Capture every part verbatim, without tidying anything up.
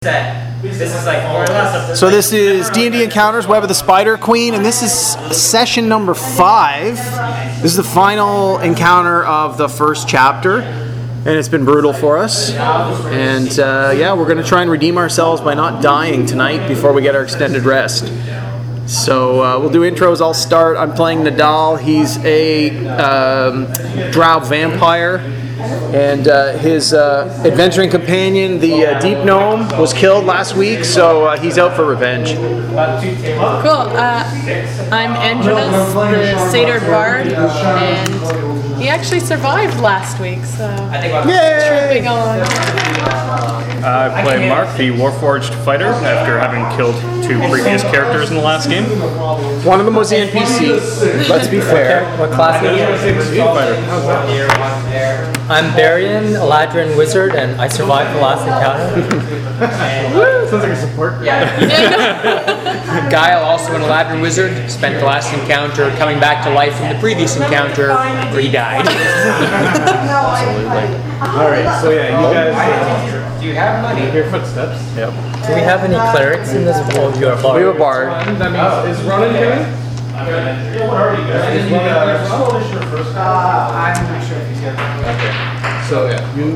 This is like more or less. So this is D and D Encounters, Web of the Spider Queen, and this is session number five. This is the final encounter of the first chapter, and it's been brutal for us. And uh, yeah, we're going to try and redeem ourselves by not dying tonight before we get our extended rest. So uh, we'll do intros. I'll start. I'm playing Nadal. He's a um, drow vampire. And uh, his uh, adventuring companion, the uh, Deep Gnome, was killed last week, so uh, he's out for revenge. Cool. Uh, I'm Angelus, the Satyr Bard, and he actually survived last week, so tripping on. I play Mark, the Warforged fighter, after having killed two previous characters in the last game. One of them was the N P C, let's be fair. What class are you? Fighter. I'm Barian, Eladrin Wizard, and I survived the last encounter. Woo! Sounds like a support. Guile, also an Eladrin Wizard, spent the last encounter coming back to life from the previous encounter where he died. Alright, so yeah, you guys uh, Do you have money? hear footsteps. Yep. Do we have any clerics in this world? You are We have a bard. That means, is Ronan coming? So yeah, you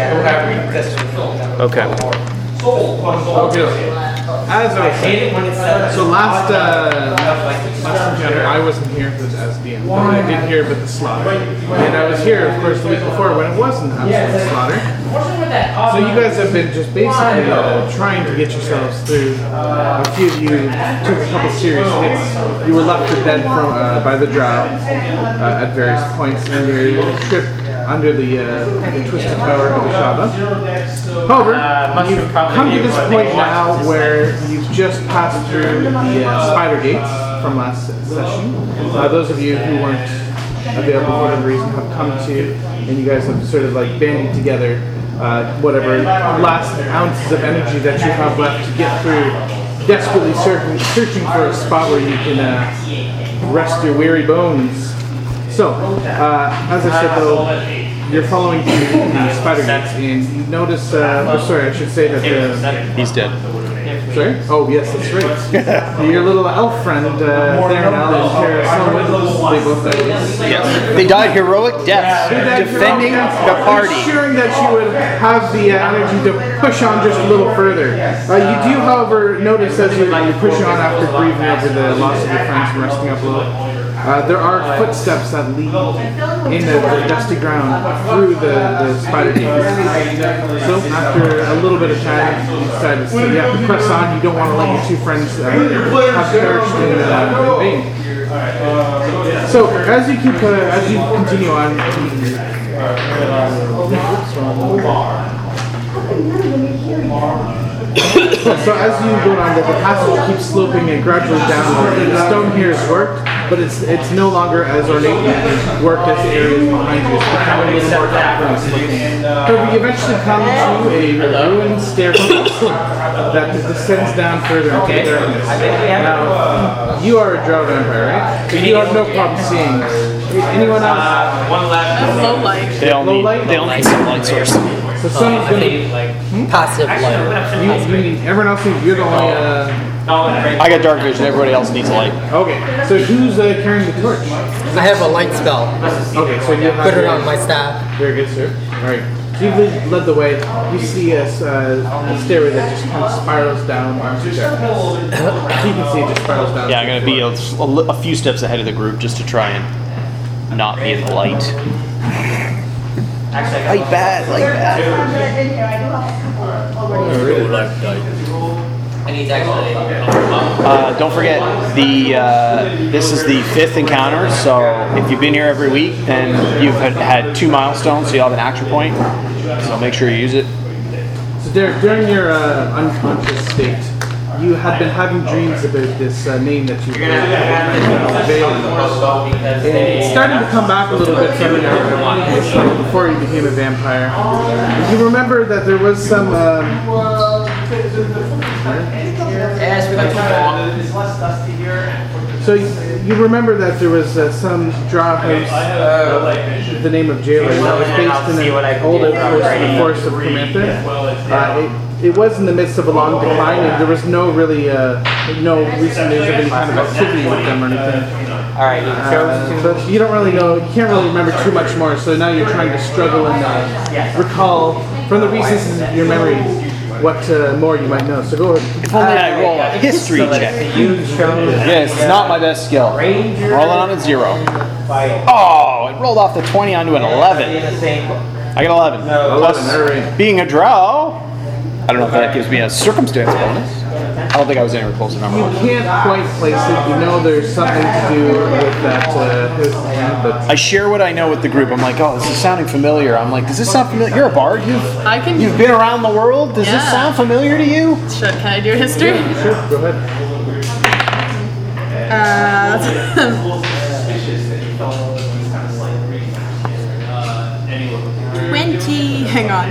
Okay. okay. As I was saying, so last uh, last encounter I wasn't here as D M, but I did hear about the slaughter, and I was here of course the week before when it wasn't absolute slaughter. So you guys have been just basically uh, trying to get yourselves through. A few of you took a couple serious hits. You were left for dead from uh, by the drow uh, at various points in your trip under the, uh, the Twisted Tower of Ashaba. However, you've come to this point now where you've just passed through the uh, Spider Gates from last session. Uh, those of you who weren't available for whatever reason have come to, and you guys have sort of like banded together uh, whatever last ounces of energy that you have left to get through, desperately searching, searching for a spot where you can uh, rest your weary bones. So, uh, as I said though, you're following through the Spider Gates, and you notice, uh, oh, sorry, I should say that the... He's dead. Sorry? Oh, yes, that's right. Your little elf friend, uh, Theranel and Terra, they both died. Yes. They died heroic deaths, defending the party. Ensuring that you would have the uh, energy to push on just a little further. Uh, you do, however, notice as you're, you're pushing on after grieving over the loss of your friends and resting up a little, Uh, there are footsteps that lead in the, the dusty ground through the, the spider gates. So after a little bit of time, you decide to, you have to press on. You don't want to let your two friends uh, have perished in, uh, in vain. So as you keep, uh, as you continue on, so as you go on, the, the passage keeps sloping and gradually downward. The stone here has worked, but it's it's no longer as ornately worked as the areas behind you. It's becoming a little more complex looking. So we eventually come to a ruined staircase that descends down further into the darkness. Now, you are a drow vampire, right? So you have no problem seeing. Anyone else? One left. Low light. They all Low need, light? they all need some light source. So someone's gonna. Passive light. You, you need, everyone else needs, you're the only, uh... I got dark vision, everybody else needs light. Okay, so who's uh, carrying the torch? I have a light spell. Okay, so you have Put it your- on my staff. Very good, sir. Alright, so you've led- led the way. You see a, uh, a stairway that just kind of spirals down onto the darkness. You can see it just spirals down. Yeah, I'm going to be a, a, li- a few steps ahead of the group just to try and not be in the light. Light bad, light bad. And he's actually. Uh, don't forget, the uh, this is the fifth encounter, so if you've been here every week, then you've had, had two milestones, so you'll have an action point. So make sure you use it. So Derek, during your uh, unconscious state, you had been having dreams about this uh, name that you heard, and it's starting to come back a little bit from your before you became a vampire. You remember that there was some. Um, Yes, we got two more. So you remember that there was uh, some drow house, uh, the name of Jailer, that was based in an old outpost in the forest of Kamantha. Uh, it, it was in the midst of a long decline, and there was no really, uh, no recent news of any kind of activity with them or anything. All right, you chose Uh, but you don't really know, you can't really remember too much more, so now you're trying to struggle and uh, recall from the recesses of your memory what uh, more you might know. So go ahead. If only I roll a history check. You chose. Yes, it's not my best skill. I'm rolling on a zero. Oh, it rolled off the twenty onto an eleven. I got eleven. Plus, alright. being a drow, I don't know if that gives me a circumstance bonus. I don't think I was anywhere close to number You one. can't quite place it. You know there's something to do with that uh, history, but I share what I know with the group. I'm like, oh, this is sounding familiar. I'm like, does this sound familiar? You're a bard. You've I can. you've been around the world. Does this Yeah. sound familiar to you? Should, can I do history? sure, go ahead. Uh, twenty. Hang on,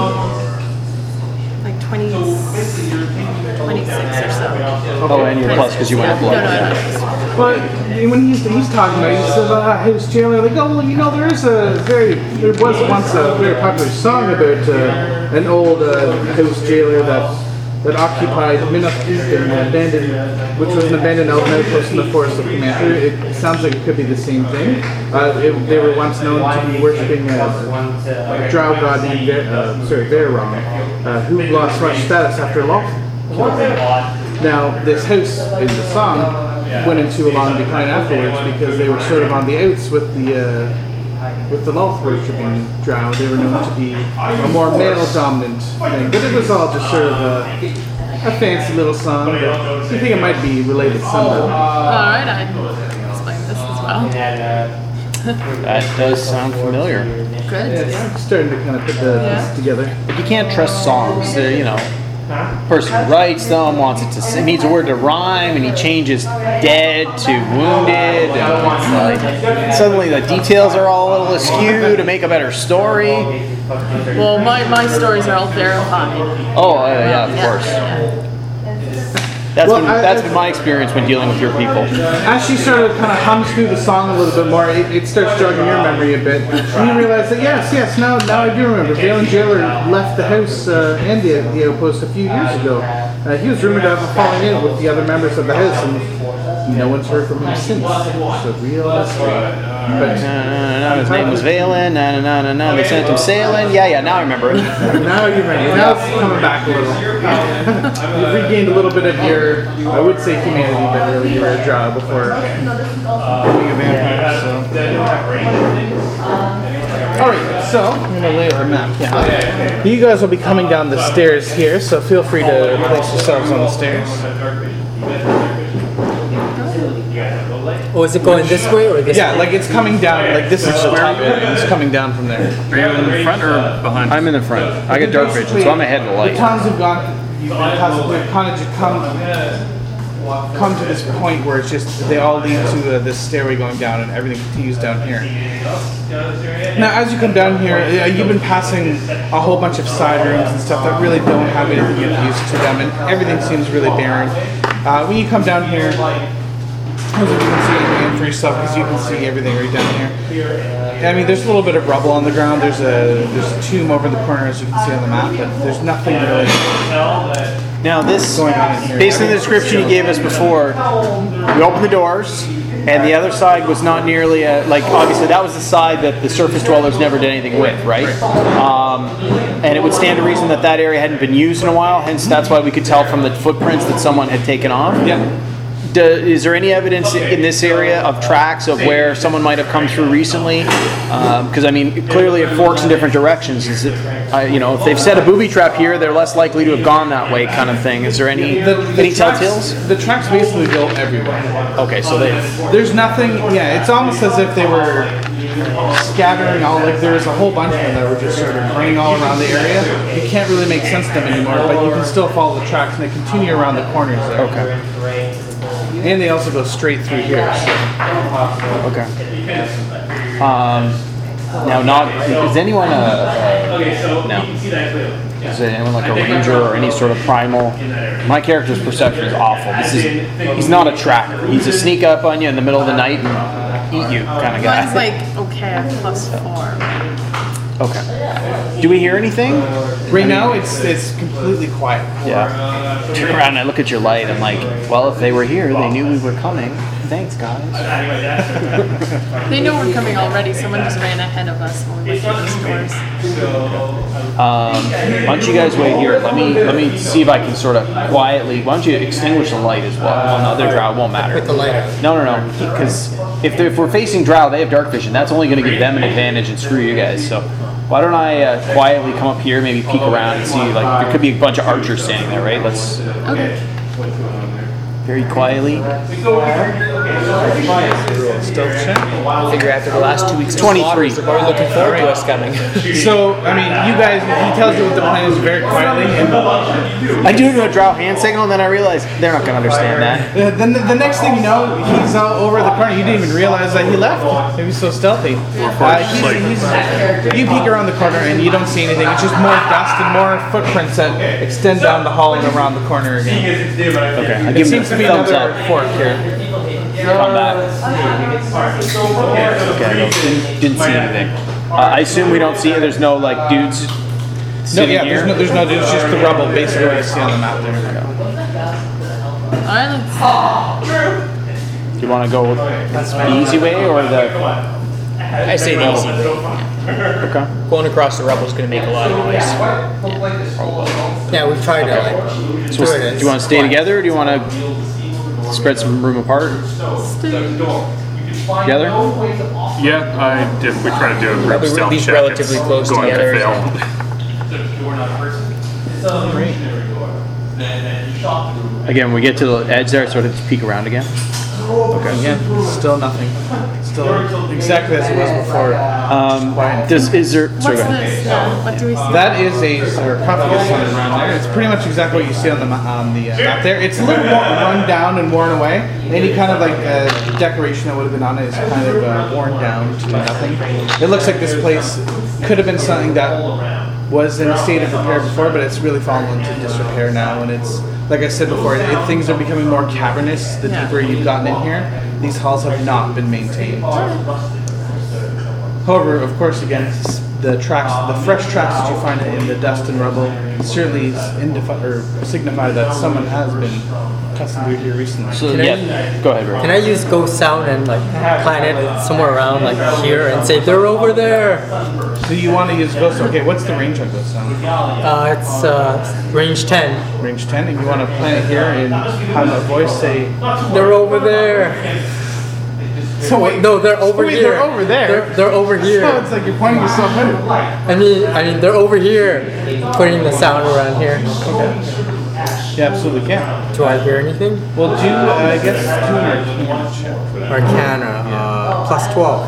twenty. Like twenty, twenty-six or so. Oh, and you're plus because you went up No, low. no, no. But when he's, he's talking about it, he says, uh, House Jailer, like, oh, well, you know, there is a very, there was once a very popular song about uh, an old uh, House Jailer that that occupied Minnoch Keep, an abandoned, which was an abandoned elven outpost in the Forest of Commander. It sounds like it could be the same thing. Uh, it, they were once known to be worshipping a, a drow god named Ver, uh, sorry, Verwrong, uh, who lost much status after Loth killed him. Now, this house in the song went into a long decline afterwards because they were sort of on the outs with the uh, with the Loth worshipping drow. They were known to be a more male dominant thing, but it was all just sort of a, a fancy little song. But I think it might be related somehow. Alright, I can explain this as well. That does sound familiar. Good. I'm starting to kind of put the Yeah. pieces together. But you can't trust songs. They're, you know, person who writes them wants it to it needs a word to rhyme, and he changes dead to wounded, and it's like suddenly the details are all a little askew to make a better story. Well, my, my stories are all verified. Oh uh, yeah, of course. Yeah. That's Well, been I- that's I- been my experience when dealing with your people. As she sort of kind of hums through the song a little bit more, it, it starts jogging your memory a bit. And you realize that, yes, yes, now, now I do remember. Valen Jailer left the house uh, and the, the outpost a few years ago. Uh, he was rumored to have a falling out with the other members of the house, and no one's heard from him since. It's a real mystery. But No, no, no, no, his name was Valen. No, no, no, no, no. They sent him sailing. Yeah, yeah. Now I remember it. now you remember. Now it's coming back a little. You've regained a little bit of your, I would say humanity, but really you were a drow before becoming a vampire. So. Alright, so I'm going to lay out a map down. You guys will be coming down the stairs here, so feel free to place yourselves on the stairs. Oh, is it going this way or this Yeah, way? like it's coming down, like this is the top end, and it's coming down from there. Are you in the front or behind? I'm in the front. I get dark vision, so I'm ahead of the The light. towns have gone, you've been possibly kind of just come, come to this point where it's just, they all lead to uh, this stairway going down and everything continues down here. Now, as you come down here, uh, you've been passing a whole bunch of side rooms and stuff that really don't have anything you're used to them, and everything seems really barren. Uh, when you come down here, I don't know if you can see anything for yourself because you can see everything right down here. I mean, there's a little bit of rubble on the ground. There's a there's a tomb over in the corner, as you can see on the map, but there's nothing really. Now this, Going on in here. based on the description you gave us before, we opened the doors, and the other side was not nearly a, like, obviously that was the side that the surface dwellers never did anything with, right? Um, and it would stand to reason that that area hadn't been used in a while, hence that's why we could tell from the footprints that someone had taken off. Yeah. Do, is there any evidence in this area of tracks of where someone might have come through recently? Because I mean, clearly it forks in different directions. Is it, uh, you know, if they've set a booby trap here, they're less likely to have gone that way, kind of thing. Is there any The, the any tracks, telltales? the tracks basically go everywhere. Okay, so they. There's nothing, yeah, it's almost as if they were scattering all, like there was a whole bunch of them that were just sort of running all around the area. You can't really make sense of them anymore, but you can still follow the tracks and they continue around the corners there. Okay. And they also go straight through here. So. Okay. Um, now, not is anyone a no? Is anyone like a ranger or any sort of primal? My character's perception is awful. This is he's not a tracker. He's a sneak up on you in the middle of the night and eat you kind of guy. Mine's like, okay, I'm plus four. Okay. Do we hear anything? Right now, it's it's completely quiet. Yeah. Turn around and I look at your light. I'm like, well, if they were here, they knew we were coming. Thanks, guys. They know we're coming already. Someone just ran ahead of us when we went through the stores. Um, why don't you guys wait here? Let me let me see if I can sort of quietly. Why don't you extinguish the light as well? Well, no, they're drow. It won't matter. With the light out. No, no, no. Because if they're- if we're facing drow, they have dark vision. That's only going to give them an advantage and screw you guys. So why don't I uh, quietly come up here, maybe peek around and see? Like there could be a bunch of archers standing there, right? Let's Okay. very quietly. Stealth check. Figure after the last two weeks of twenty-three. slaughters, they're probably looking forward to us coming. So, I mean, you guys, he tells you what the plan is very quietly, and I do do a drow hand signal, and then I realize they're not going to understand that. uh, then the, the next thing you know, he's all over the corner. You didn't even realize that he left. He was so stealthy. Uh, he's, he's, you peek around the corner, and you don't see anything. It's just more dust and more footprints that extend down the hall and around the corner again. Okay, I It give seems to them be a thumbs another up. fork here. Come back. Okay, I didn't, didn't see anything. Uh, I assume we don't see it. There's no like dudes No, sitting yeah, here. there's no, there's no, it's just the rubble, basically, what you see on the map there. Alright, let's. Do you want to go the easy way or the? I say the easy way. Okay. Going across the rubble is going to make a lot of noise. Yeah, we've tried to like. So, do you want to stay together or do you want to spread some room apart? Together? Yeah, I did. We try to do a group Probably stealth at least check. relatively It's close going together. to fail. Again, when we get to the edge there, sort of just peek around again. Okay. Yeah, still nothing. Still exactly as it was before. Um, Quiet. does is there? What's Sorry, go ahead. this? Uh, what do we see? That is a sarcophagus on around there. It's pretty much exactly what you see on the ma- on the uh, map there. It's a little more run down and worn away. Any kind of like uh, decoration that would have been on it is kind of uh, worn down to nothing. It looks like this place could have been something that was in a state of repair before, but it's really fallen into disrepair now. And it's like I said before, it, things are becoming more cavernous the Yeah. deeper you've gotten in here. These halls have not been maintained. However, of course, again, s- the tracks, the fresh tracks that you find in the dust and rubble certainly indifi- or signify that someone has been passing through here recently. So, Can I- yeah, go ahead, Rick. Can I use ghost sound and like plant it somewhere around like here and say they're over there? So you want to use ghost? Okay, what's the range on ghost sound? Uh, it's uh, range ten. Range ten, and you want to plant it here and have a voice say. They're over there. So wait, No, they're over wait, here. they're over there. They're, they're over So here. it's like you're pointing yourself at it. I mean, I mean, they're over here. Putting the sound around here. You absolutely can. Do I hear anything? Well, do uh, I guess do an arcana check. Arcana, uh, plus twelve.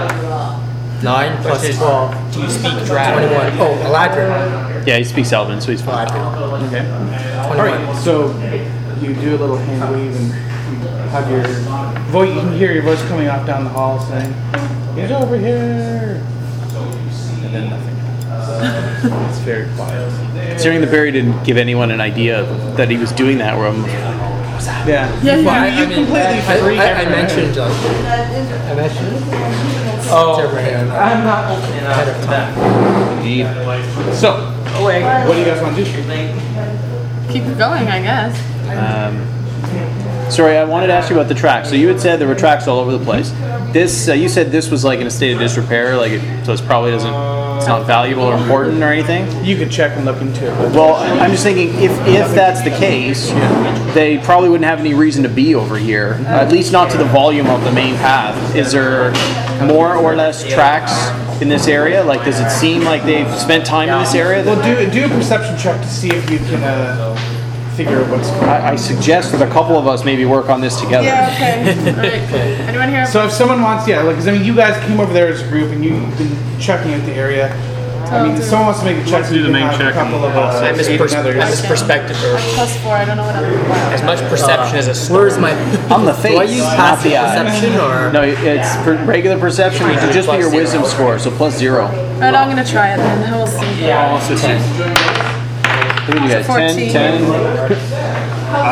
Nine plus twelve. Do you speak drow? Twenty-one. Oh, Eladrin. Yeah, he speaks Elven, so he's fine. Eladrin. Okay. All Twenty-one. right. So you do a little hand wave and you have your voice. You can hear your voice coming off down the hall saying, "He's over here," and then nothing. It's very quiet. Considering the Barry didn't give anyone an idea that he was doing that, where I'm, Yeah. Yeah, You, Well, I, you I mean, completely I, freak I, I everyone. mentioned like, I mentioned. Oh, I'm not ahead of time. Indeed. So, what do you guys want to do? Keep it going, I guess. um, sorry, I wanted to ask you about the tracks. So you had said there were tracks all over the place. This, uh, you said this was like in a state of disrepair, like it, so it probably doesn't, it's not valuable or important or anything. You can check and look into it. But Well, I'm just thinking if if that's the case, they probably wouldn't have any reason to be over here. At least not to the volume of the main path. Is there more or less tracks in this area? Like, does it seem like they've spent time in this area? well, That, do do a perception check to see if you can uh, figure out what's going on. I, I suggest that a couple of us maybe work on this together. Yeah, okay. Alright. Anyone here? So if someone wants, yeah, like, 'cause I mean, you guys came over there as a group and you've been checking out the area. I mean, if someone wants to make a check, Let's you do the can main have check a couple and of we'll uh, say I'm as, aid pers- and I'm others. as perspective or Plus four, I don't know what I'm. as much perception as a story. Where's my? On the face, Do I use not passive the eye. perception or? No, it's per regular perception. It should just be your wisdom score, so plus zero. Alright, I'm gonna try it then. We'll see. What do you guys? ten, fourteen. ten? Uh,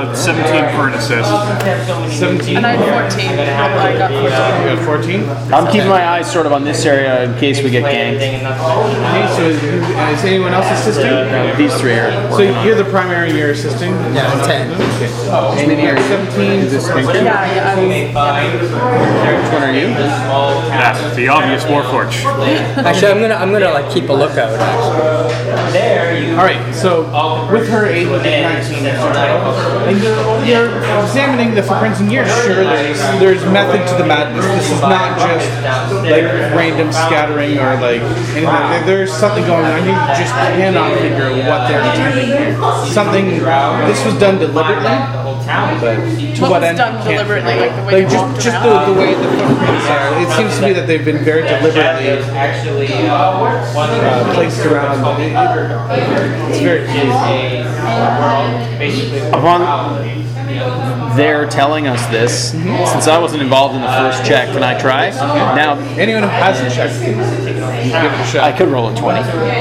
Uh, seventeen for an assist. seventeen. And I had fourteen. I got fourteen. You got fourteen. I'm keeping my eyes sort of on this area in case we get ganked. Okay, so is, is anyone else assisting? These three are. So you're the primary, you're assisting? Yeah, ten. Okay. And then you're seventeen. Yeah, yeah. I was, Which one are you? Yeah, the obvious Warforged. Actually, I'm gonna I'm gonna like keep a lookout. Actually. All right. So with her age of nineteen, and you're, you're examining the footprints, and you're sure there's there's method to the madness. This is not just like random scattering or like anything. There- There's something going on. You just cannot figure out what they're intending here. Something. This was done deliberately. But to What what, was end? done you can't- deliberately, like the way like you just walked just around? the, the way the footprints are. It seems to me that they've been very deliberately uh, placed around. It- it- it's very key. Upon they're telling us this, since I wasn't involved in the first check, can I try? Now, Anyone who hasn't checked, you can give it a shot. I could roll a twenty.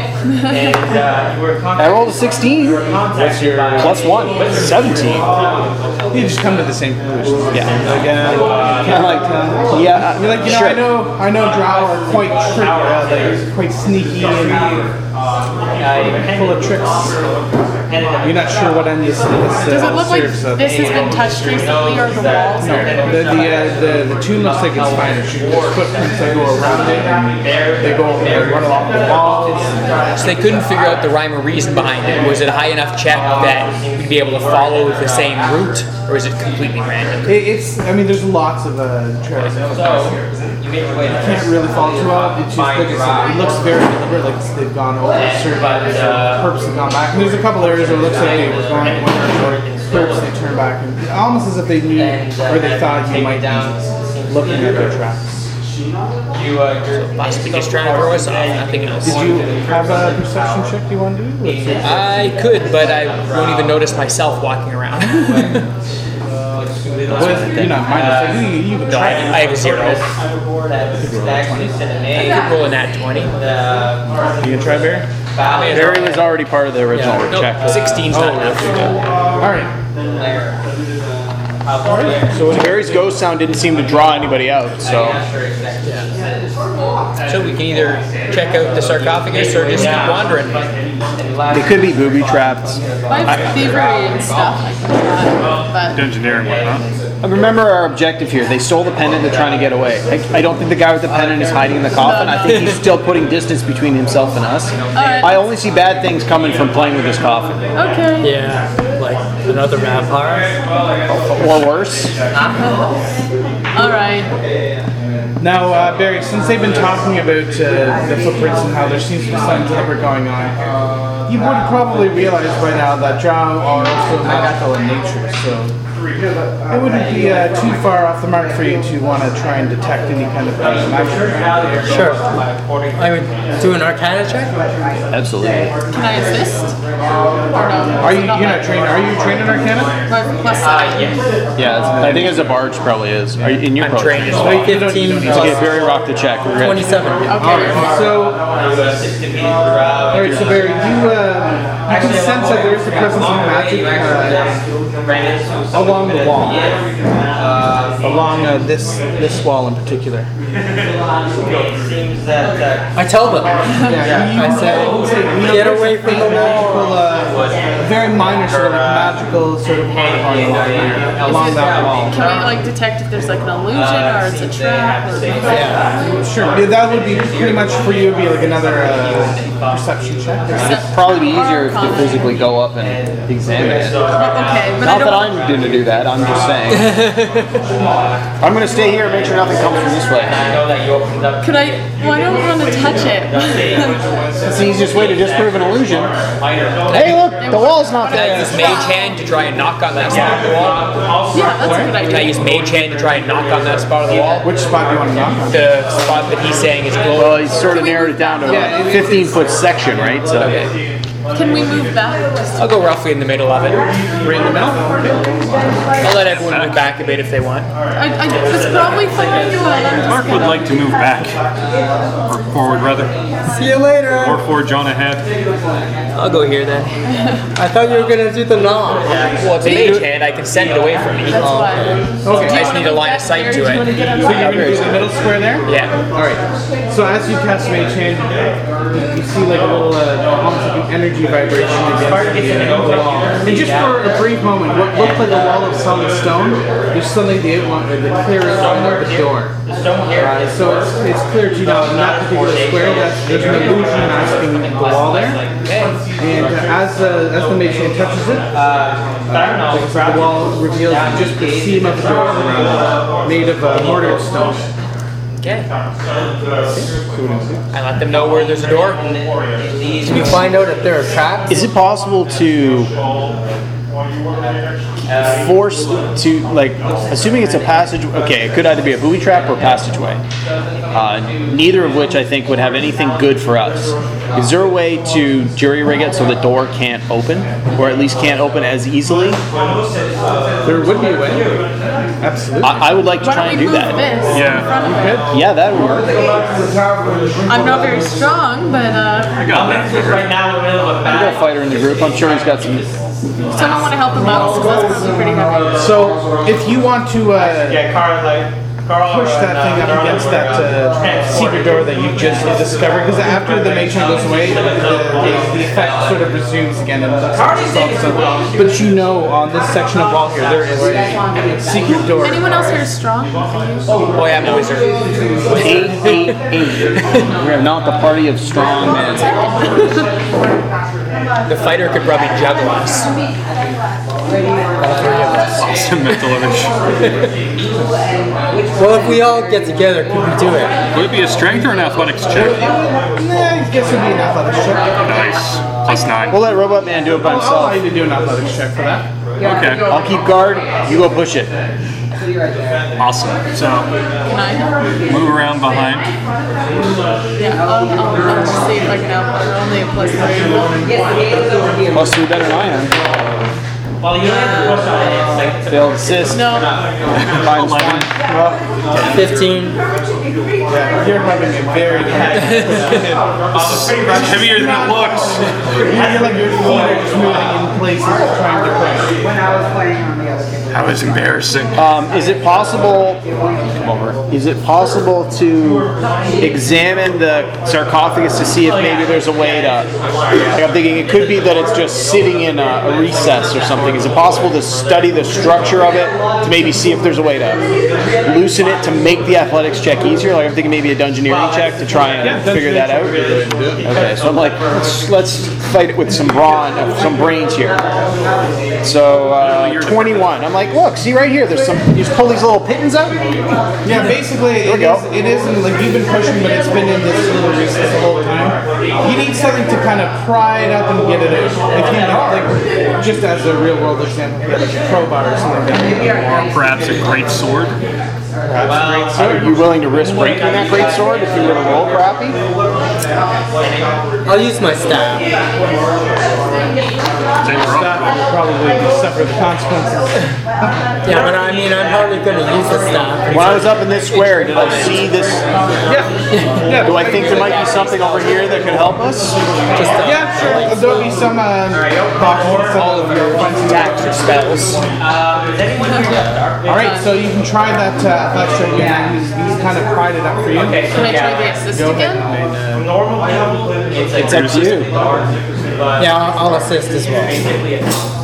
I rolled a sixteen. What's your Plus one. seventeen. You just come to the same conclusion. Yeah. Again, I'm like, yeah, you're like, you know, sure. I know, I know, Drow are quite trick, uh, they're quite sneaky and full of tricks. You're not sure what end this, this uh, does it look like serves of. this has been touched recently, or the walls? No, the the, uh, the the tomb looks like it's fine. It's just footprints that go around it, and they go they run along the walls. So they couldn't figure out the rhyme or reason behind it. Was it a high enough check that we'd be able to follow the same route, or is it completely random? It, it's I mean, there's lots of uh, trails. You can't really follow too well. It's just like I said, it looks very deliberate, like they've gone over certain areas and purposely gone back. And there's a couple areas where it looks like they were going one way, purposely turned back, and almost as if they knew or they thought you might be looking at their tracks. Possibly just trying to throw us off, nothing else. Did you have a perception check you want to do? Let's see. I could, but I won't even notice myself walking around. What is it? You're not minus. You, you can No, I, try. I have a zero. I could roll a nat twenty. You can try, Barry. Barry was already part of the original No, check. sixteen's not enough. All right. So Barry's ghost sound didn't seem to draw anybody out, so. So we can either check out the sarcophagus or just keep wandering. They could be booby trapped. I have thievery and stuff. I can do that, but Engineering, whatnot. I remember our objective here. They stole the pendant, they're trying to get away. I, I don't think the guy with the pendant is hiding in the coffin. I think he's still putting distance between himself and us. Alright. I only see bad things coming from playing with this coffin. okay. Yeah, like another vampire. Or worse. All right. Now, uh, Barry, since they've been talking about uh, the footprints and how there seems to be something deliberate going on, you would probably realize by now that Drow are also magical in nature, so it wouldn't be uh, too far off the mark for you to want to try and detect any kind of uh, magic. Sure. I would do an Arcana check. Absolutely. Can I assist? Or no? Are you? You're not trained? Are you trained in Arcana? My plus seven. Yeah, it's- I think as a barge probably is. Are you, in your I'm trained as Oh, well. you don't- you don't need to. Okay, Barry rock the check. We're ready. Twenty-seven. Okay. So, all right, so Barry, you uh, you can sense that there is the presence of magic uh, along the wall, uh, along uh, this this wall in particular. I tell them. I say, get away from the magical, wall. uh, very minor sort of magical sort of part of our along that wall. Can we like detect if there's like an illusion or it's a trap? Or Yeah, sure. Yeah, that would be pretty much for you. Would be like another uh, perception check. It'd probably be easier if you physically go up and examine it. Okay, but Not I that don't. I'm going to do that, I'm just saying. I'm going to stay here and make sure nothing comes from this way. Could I? Well, I don't want to touch it. That's the easiest way to disprove an illusion. Hey, look, the wall's not Can I there. use Mage Hand to try and knock on that spot of the wall? Yeah, that's a good Can I idea. use Mage Hand to try and knock on that spot of the wall? Which spot do you want to knock on? The spot that he's saying is glowing. Well, he's sort of narrowed it down to a fifteen foot section, right? So Can we move back? I'll go roughly in the middle of it. Right in the middle? I'll let everyone move back a bit if they want. I, I, it's probably fine, but I'm just Mark would gonna... like to move back. Or forward, rather. See you later. Or forge on ahead. I'll go here then. I thought you were gonna do the knob. Well, it's a mage hand. I can send it away from me. That's fine. Okay. I just need a line of sight to Do you want to it. get on So you're top? going to do the middle square there? Yeah. Alright. So as you cast Mage Hand, you see like a little, uh, almost like an energy vibration against the uh, wall. And just for a brief moment, what looked like a wall of solid stone, there's suddenly the, the clear outline of the door. Uh, so it's, it's clear to you now in that particular square that there's an illusion masking the wall there. And uh, as, uh, as the Mage Hand touches it, uh, like I said, the wall reveals just the seam of the door around it, made of uh, mortar stone. Okay. I let them know where there's a door. Can you find out if there are traps? Is it possible to force to, like, assuming it's a passage, okay, it could either be a booby trap or passageway, uh, neither of which I think would have anything good for us. Is there a way to jury rig it so the door can't open, or at least can't open as easily? There would be a way. Absolutely. I, I would like to Why try don't and we do move that. this Yeah. in front of it? Yeah, that would work. I'm not very strong, but uh, I got that figured. Right now, we're in the middle of a We got a battle. fighter in the group. I'm sure he's got some. someone want to help him out because that's probably pretty heavy. So if you want to uh, Yeah, Carl, like, Carl. push that thing up against that uh, secret door that you just discovered, because after the mage hand goes away, the, the, the effect sort of resumes again and looks like itself. So, but you know, on this section of wall here, there is a secret door. Anyone else here is strong? Oh, yeah, I'm a wizard. Eight, eight, eight. We are not the party of strong men. The fighter could probably juggle us. It's a mental image. Well, if we all get together, could we do it? Would it be a strength or an athletics check? Nah, I guess it'd be an athletics check. Nice. Plus nine. We'll let Robot Man do it by I'll allow himself. you to do an athletics check for that. Okay. I'll keep guard. You go push it. Awesome. So, Can I? move around behind. Yeah, I'll, I'll, I'll just see if I can help. I'm only a plus three. Plus three better than I am. Well, you don't have to push on it. It's like, Failed assist. No. Five eleven. Fifteen. Yeah, you're having a very It's heavier than it looks. I feel like your feet are just moving in places trying to push. When I was playing on the other game. That was embarrassing. Um, is it possible? Come over. Is it possible to examine the sarcophagus to see if maybe there's a way to? Like I'm thinking, it could be that it's just sitting in a, a recess or something. Is it possible to study the structure of it to maybe see if there's a way to loosen it to make the athletics check easier? Like I'm thinking maybe a dungeoneering check to try and figure that out. Okay, so I'm like, let's let's fight it with some brawn, uh, some brains here. So uh, twenty-one. I'm like, look, see right here. There's some. You just pull these little pittons out. Yeah, basically, There we it, go. is, it isn't like you've been pushing, but it's been in this little recess the whole time. You need something to kind of pry it up and get it out. Like, you know, like just as a real world example, like a crowbar or something like that. Or perhaps a great sword. Are you willing to risk breaking that great sword if you were to roll crappy? I'll use my staff. Take her That up. will probably suffer the consequences. Yeah, but I mean, I'm hardly going to use the staff. When I was up in this square, did I see this? Yeah, yeah. Do I think there might be something over here that could help us? Just uh, Yeah, sure. There'll be some uh, boxes, all of your Attacks or spells. All right, so you can try that uh, athletics check again. He's, he's kind of pried it up for you. Okay. Can I try the assist Go ahead again? and, uh, normally, it's like, It's up to you. yeah, I'll, I'll assist as well.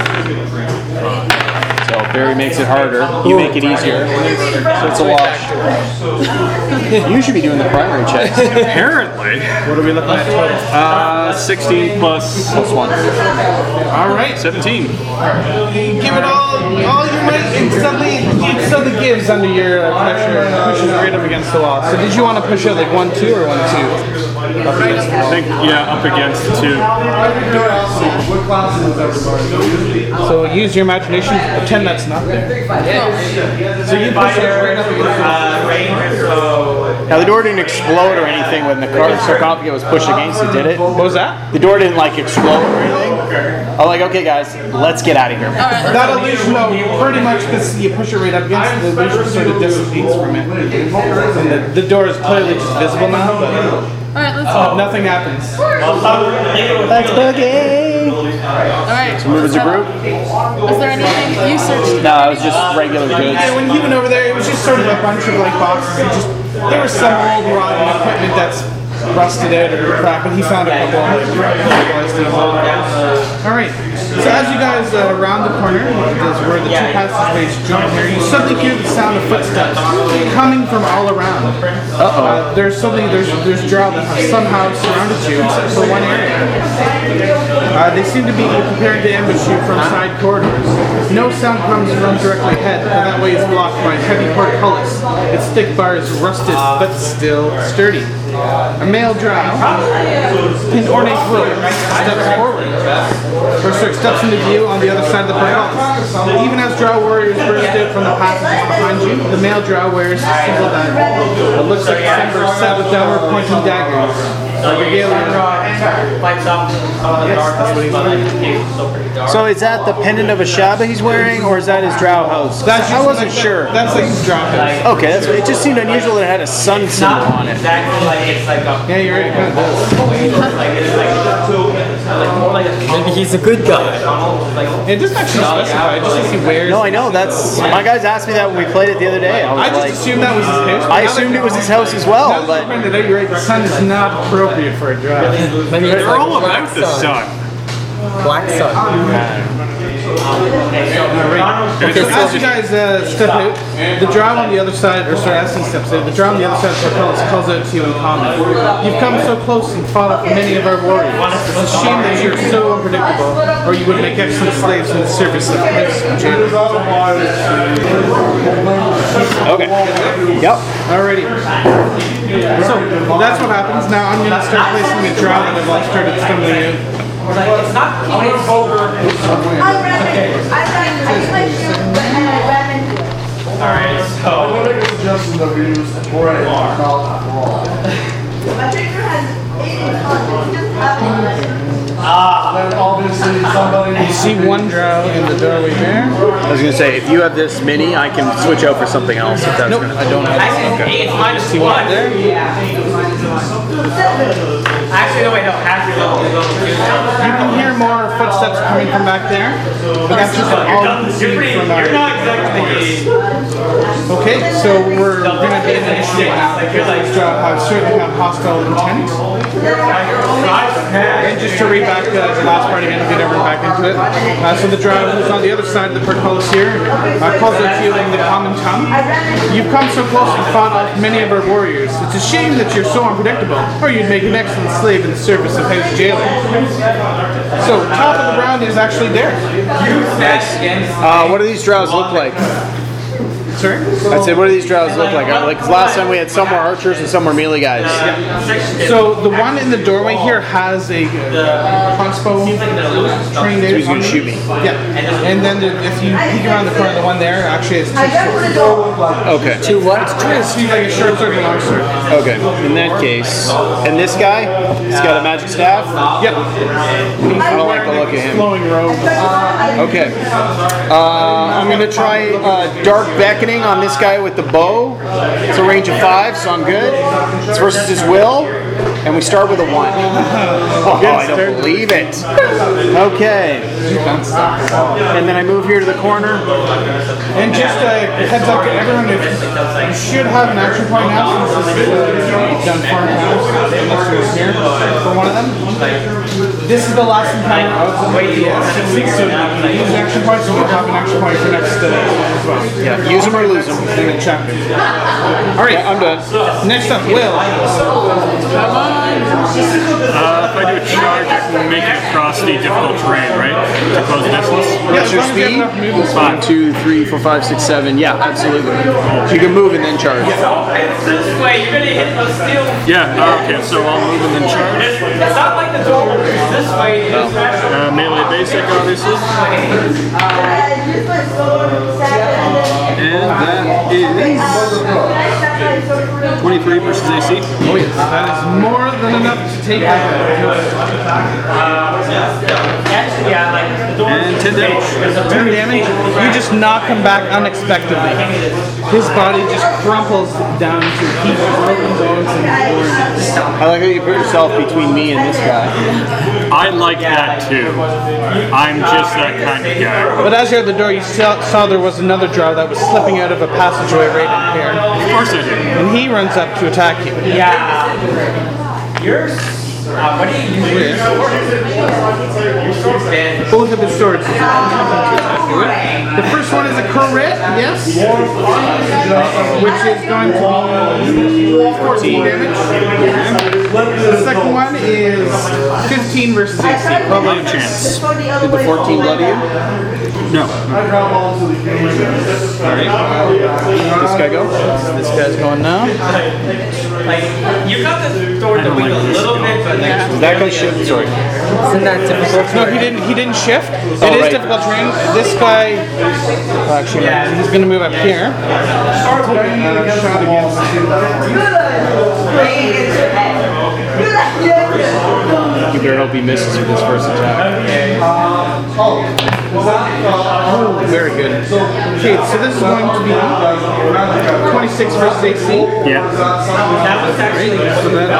So Barry makes it harder. You make it easier. So it's a wash. You should be doing the primary checks. Apparently. what are we looking at total? Uh, sixteen plus Plus one. All right. seventeen. You give it all, all your might, and suddenly it suddenly gives under your uh, pressure and pushes right up against the wall. So did you want to push it like one two or one two? Up against the I wall. think, yeah, up against two. So use your imagination. Pretend that's not there. So you push it right up against the wall. uh, range, so Now the door didn't explode or anything when the car sarcophagus was pushed against it, did it? What was that? The door didn't like explode or anything? I'm like, okay guys, let's get out of here. That illusion, though, pretty much because you push it right up against it, the illusion sort of dissipates from it. And the, the door is clearly just visible now. Alright, let's Uh, nothing happens. Let's boogie! Alright. So move as a group? Was there anything you searched? No, it was just regular goods. Yeah, when he went over there, it was just sort of a bunch of like boxes. And just there was some old rotten equipment that's rusted out or crap, but he found a couple of like, all right. So as you guys uh, round the corner, is where the two passageways join here, you suddenly hear the sound of footsteps coming from all around. Uh-oh. Uh, there's something. There's there's drow that have somehow surrounded you except for one area. Uh, they seem to be preparing to ambush you from side corridors. No sound comes from directly ahead, and that way is blocked by heavy portcullis. Its thick bars rusted, but still sturdy. A male drow in ornate robe steps forward, or sorry, steps into view on the other side of the portcullis. Even as drow warriors burst out from the passages behind you, the male drow wears a symbol that it looks like a symbol set with downward pointing daggers. So is that the pendant of a Shaba he's wearing, or is that his drow house? That's I wasn't sure. That's like his drow house. Okay, that's it. Just seemed unusual that it had a sun symbol on it. Yeah, you're right. It kind of does. Maybe he's a good guy. It doesn't actually specify. It just says he wears. No, I know. That's my guys asked me that when we played it the other day. I was I just like, assumed that was his house. I assumed it was his house as well, Now that but you pointed out, you're right. The sun is not appropriate for a drow. Maybe it's They're like all Black about the sun. Black Sun. Okay, so as you guys uh, step out, the drow on the other side, or sorry, as he steps out, the drow on the other side of the portcullis calls out to you in common. You've come so close and fought off many of our warriors. It's a shame that you're so unpredictable, or you would make excellent slaves in the service of House Jailer. okay. Yep. Alrighty. So, that's what happens. Now I'm going to start placing a drow that have all started stumbling out. It's not over. I ran into I ran I went through and I ran into it. Alright, so. My picture has eight content. Just have You see one drow in the doorway there. I was gonna say, if you have this mini, I can switch out for something else. If that's Nope, gonna. I don't have it. Okay. It's minus See one. one there? Actually, no, wait, no, half your level is over. You can hear more footsteps coming from back there, but that's just all you can see You're pretty, from you're not our... exactly. Okay, so we're going to be in initiative now because these drow have certainly have hostile intent. And just to read back uh, the last part again to get everyone back into it. Uh, so the drow who's on the other side of the portcullis here uh, calls out to you in the common tongue. You've come so close and fought off many of our warriors. It's a shame that you're so unpredictable, or you'd make an excellent slave in the service of House Jailer. So, top of the round is actually Derek. Uh, what do these drows look like? Sorry? I said, what do these drows look like? Uh, Like 'cause last time we had some were archers and some were melee guys. So the one in the doorway here has a uh, crossbow trained So he's out gonna on shoot it. me. Yeah, and then the, if you peek around the corner, the one there actually has two swords. Okay. Two what? It's like a short sword and a long sword. Okay. In that case, and this guy, he's got a magic staff. Yep. I don't like the look of him. Flowing robe. Okay. Uh, I'm gonna try uh, Dark Beckoning on this guy with the bow. It's a range of five, so I'm good. It's versus his will, and we start with a one. Oh, I don't believe it. Okay. And then I move here to the corner. And just a heads up to everyone, if you should have an action point now since this is uh, done four encounters, unless you're here for one of them. This is the last encounter of the uh, six, so you can use action points and you'll have an action point for next uh, as well. Yeah, use them or lose them. In the chapter. Alright, I'm done. next up, Will. Uh, if I do a charge, I can make it across the difficult terrain, right? To close the distance? What's your as long as you have speed? enough movement. One, two, three, four, five, six, seven. Yeah, absolutely. You can move and then charge. This way, you're gonna hit the steel. Yeah, uh, okay, so I'll move and then charge. It's not like the door works this way. It's Uh, melee basic, obviously. And that is twenty-seven. twenty-three versus A C. Oh yes, that is more than enough to take out. And ten damage. ten damage. You just knock him back unexpectedly. His body just crumples down to a heap of broken bones and bones. I like how you put yourself between me and this guy. I like that too. I'm just that kind of guy. But as you're at the door, you saw, saw there was another drow that was slipping out of a passageway right in here. Of course I do. And he runs up to attack you. Yeah. Yours? Uh, what do you use? Both of his swords. The first one is a crit, yes, which is going to be fourteen damage. The second one is fifteen versus A C. Probably a chance. Did the fourteen bloody you? No. Alright. This guy go? This guy's going now. You got the sword that went a little bit, but Does that guy shift? Sorry. Isn't that difficult? No, he didn't. He didn't shift. It Oh, is right. difficult terrain. This guy, well, actually, no, he's going to move up here. Uh, shot against. You better hope he misses with his first attack. Oh, very good. Okay, so this is going to be twenty-six versus A C. Yeah. Great. So that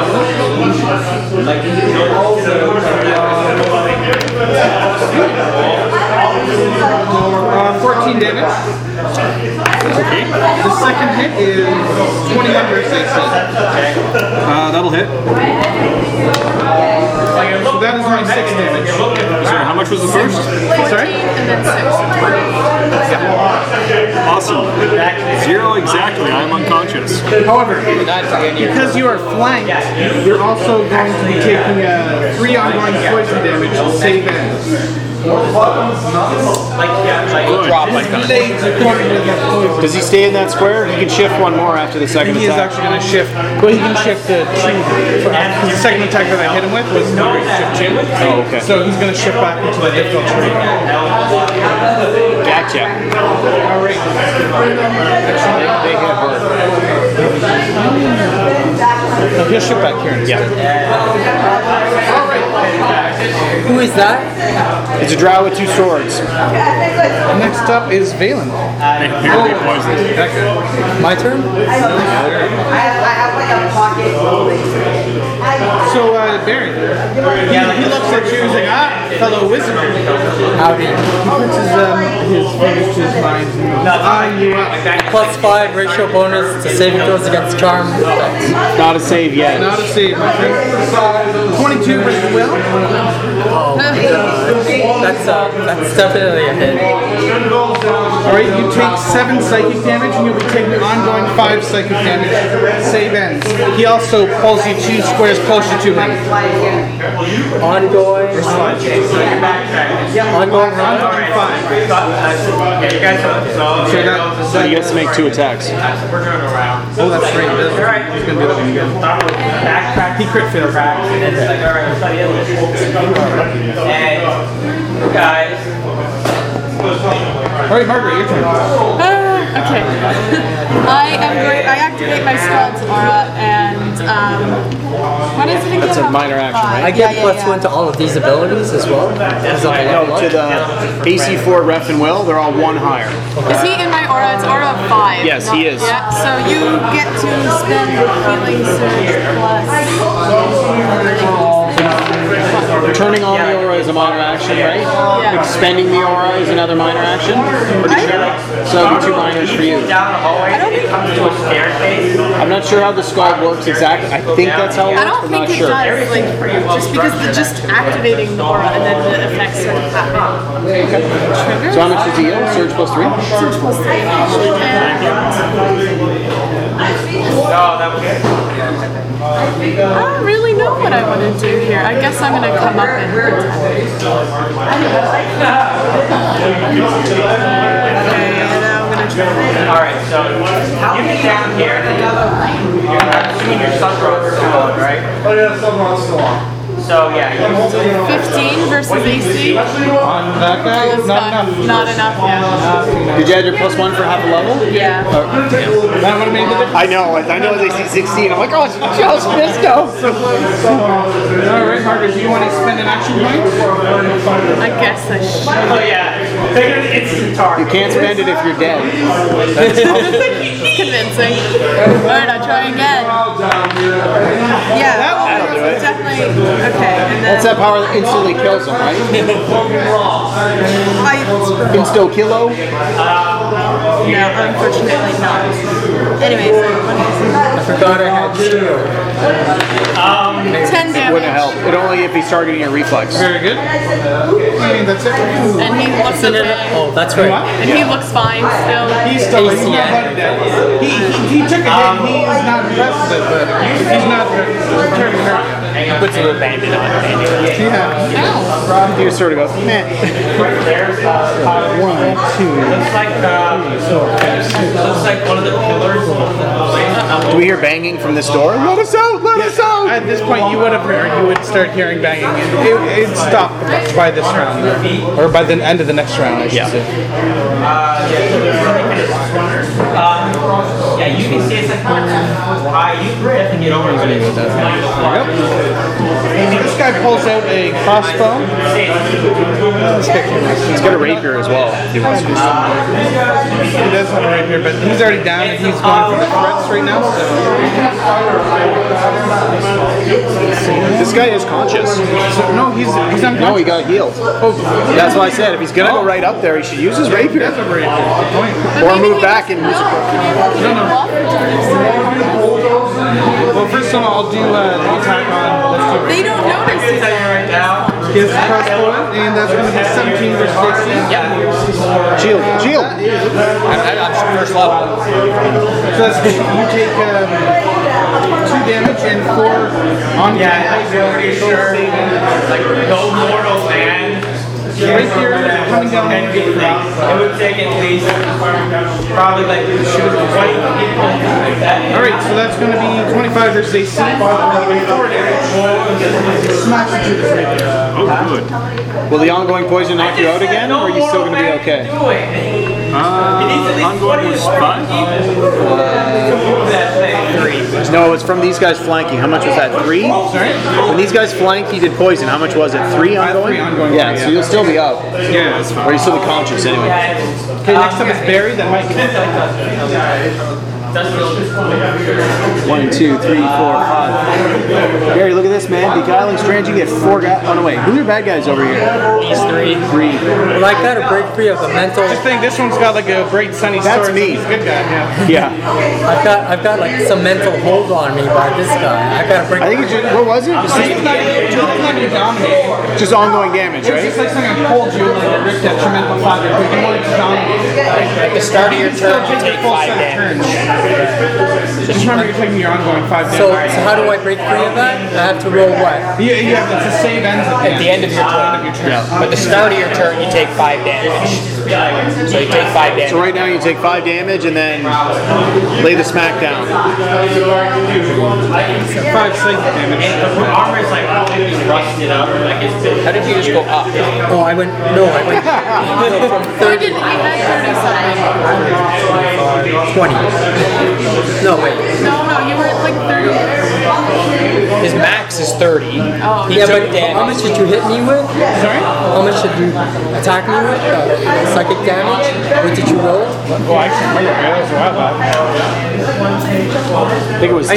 uh, fourteen damage. Okay. The second hit is twenty-one versus A C. Uh, that'll hit. So that is only six damage. Sorry, how much was the first? Sorry? And then six. Awesome. Zero exactly. I'm unconscious. However, because you are flanked, you're also going to be taking uh, three ongoing poison damage to save ends. Blades are covered with that poison. Does he stay in that square? He can shift one more after the second He is attack. actually going to shift. Well, he can shift the two. The second attack that I hit him with was the great shift two. Oh, okay. So he's going to shift back into the difficult terrain. Gotcha. All right. Actually, they, they hit hard. No, he'll shift back here instead. Who is that? It's a drow with two swords. Next up is Valen. Apparently poisoned. My turn? So, uh, Baron, he, he looks at you and he's like, ah, fellow wizard. Howdy. He puts his, um, his fingers to his mind and ah, you up. Plus five ratio bonus to saving throws against charm effects. Not a save yet. Not a save, my friend. twenty-two versus Will. Oh my god. That's, uh, that's definitely a hit. Alright, you take seven psychic damage and you'll be taking ongoing five psychic damage. Save ends. He also pulls you two squares closer to him. Ongoing. Ongoing run. Ongoing five. Yeah, you guys are so. So that, So he gets to make two attacks. We're doing a round. oh, that's right. He's going to do that one again. Backtrack. He crit fails. And then it's like, all right, we'll study it. And guys. Alright, Margaret, your turn. Uh, okay. I am going. I activate my Scald's aura, and um, what is it again? That's a minor action, right? I get plus one to all of these abilities as well. Because of No, my to the A C four Ref and Will, they're all one higher. Is he in my aura? It's aura of five. Yes, not- he is. Yeah. So you get to spend healing surge plus. Turning on the aura is a minor action, right? Yeah. Expending the aura is another minor action. Pretty sure. So it'll be two minors for you. Down the hallway. I don't think. Comes to a staircase. I'm not sure how the Scald works exactly. I think that's how it I works, don't but think not it sure. does. Like just because the just activating the aura and then the effects sort of happen. Triggers. So how much does he heal? Surge plus three? Surge plus three. No, that was good. I don't really know what I want to do here. I guess I'm going to come up and okay, and now I'm going to try. Alright, so you get down here. You're assuming your sunrock's still on, right? Oh yeah, someone's still on. So yeah, fifteen versus A C. On that guy, Almost not got- enough. Not enough, yeah. Did you add your plus one for half a level? Yeah. That would have made the difference. I know. I know it's A C sixteen. I'm like, oh, it's just Misco. All right, Margaret, do you want to spend an action point? I guess I should. Oh yeah. Take an instant You target. can't spend it if you're dead. Convincing. Alright, I'll try again. Yeah, That'll do it. definitely. Okay, and then That's that power that instantly kills him, right? I, Insto kilo. no, unfortunately not. Anyway, so let me see. I forgot I had shield. ten Wouldn't damage, help. It only if he's targeting your reflex. Very good. I mean, that's it. and he looks Isn't it? okay. Oh, that's right. And he looks fine still. He's still he's not bloody dead. He, he, he took a hit. He's not invested, but he's not terribly hurt yet. he puts a little bandit on. Bandit. Yeah. You sort of go, meh. One, two. Looks like uh, looks like one of the pillars. Do we hear banging from this door? Let us out! Let us out! At this point, you would have heard, you would start hearing banging. And it, it stopped by this round, though. Or by the end of the next round, I should say. Yeah, you can see it's like why you definitely get over it. Yep. This guy pulls out a crossbow. He's got a rapier as well. He does have a rapier, but he's already down and he's going for the threats right now. So. This guy is conscious. So, no, he's he's unconscious. No, he got healed. That's why I said if he's gonna go right up there, he should use his rapier. That's a rapier. Good point. Or move back and use it. No, no. Well, first of all, I'll do uh, the attack on. Let's do They don't notice he's Right now. His crossbow, and that's going to be seventeen versus sixteen. Shield, shield. I'm, I'm first level. So that's you take um, two damage and four on Yeah, I'm pretty sure. Like no mortal man. rapier coming down. It would take at least probably like twenty people like that. All right, so that's going to be twenty-five versus A C. Four damage. Smash into this rapier. Oh, good. Will the ongoing poison knock you out again, or are you still gonna be okay? Uh, ongoing was five. No, it's from these guys flanking. How much was that? Three? Sorry? When these guys flanked, he did poison. How much was it? Three ongoing? three ongoing, Yeah, yeah. so you'll still be up. Yeah, that's fine. Or you'll still be conscious anyway. Okay, next up is Barry. That might be. One, two, three, four, five. Gary, look at this, man. Beguiling strange, you get four guys. Oh, no, wait. Who are your bad guys over here? These three. Three. Well, I got to break free of the mental. I think this one's got like a bright sunny That's sword. me. He's a good guy, yeah. Yeah. I've got I've got like some mental hold on me by this guy. I got to break. I think it's just, what was it? Just, It's not even it's not even dominating. just ongoing damage, It's right? just like something I pulled you like a Rick detrimental father. But you wanted to dominate. At the start of your turn, you take Full five set damage. turns. Just remember you're taking your ongoing five So, damage. so how do I break free of that? I have to roll what? You, you have to save ends At the end of your turn. But the start of your turn, you take five damage. So you take five damage. So right now you take five damage and then lay the smack down. Five psychic damage. The armor is like completely rusted up. Like it's been. How did you just go up? Oh, I went. No, I went no, from You thirty didn't, you had thirty something. twenty. No, wait. No, no, you were at like thirty. His max is thirty. Oh, He Yeah, took but how much damage. did you hit me with? Sorry? How much did you attack me with? Uh, psychic damage? What did you roll? Oh, I can't remember. That was a while back. I think it was I